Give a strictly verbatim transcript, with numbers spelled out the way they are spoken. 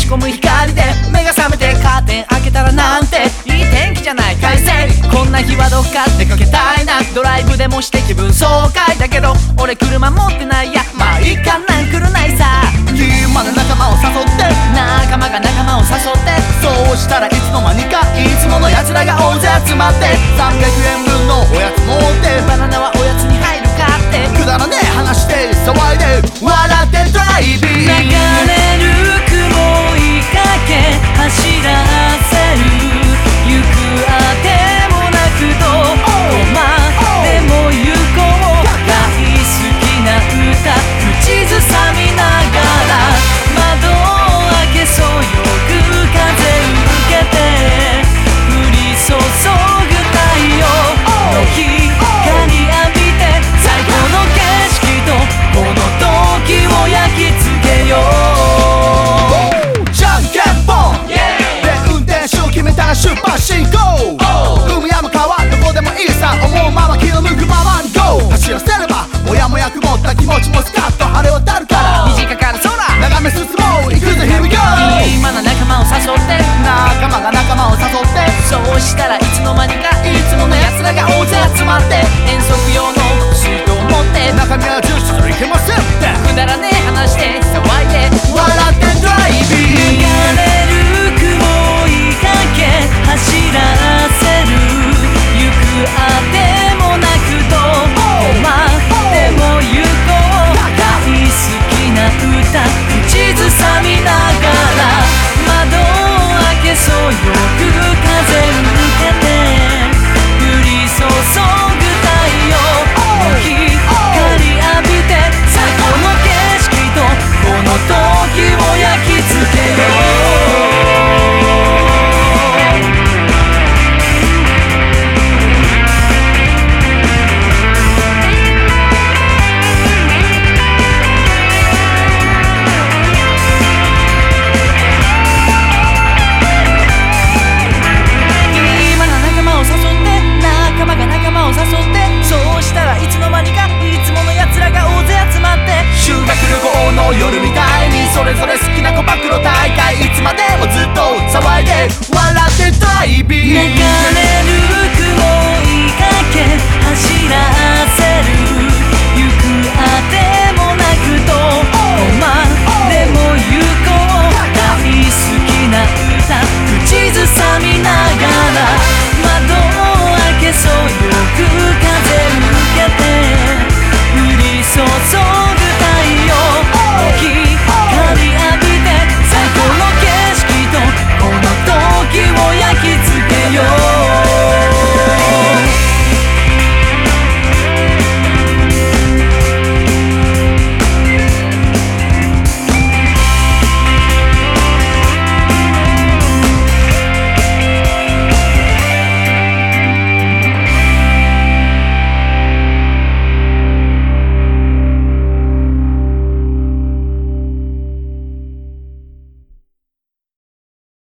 込む光で目が覚めてカーテン開けたらなんていい天気じゃない快晴。こんな日はどっか出かけたいな、ドライブでもして気分爽快だけど俺車持ってないや、まあいいかなんくるないさ。 暇な仲間を誘って仲間が仲間を誘ってそうしたらいつの間にかいつもの奴らが大勢集まってさんびゃくえん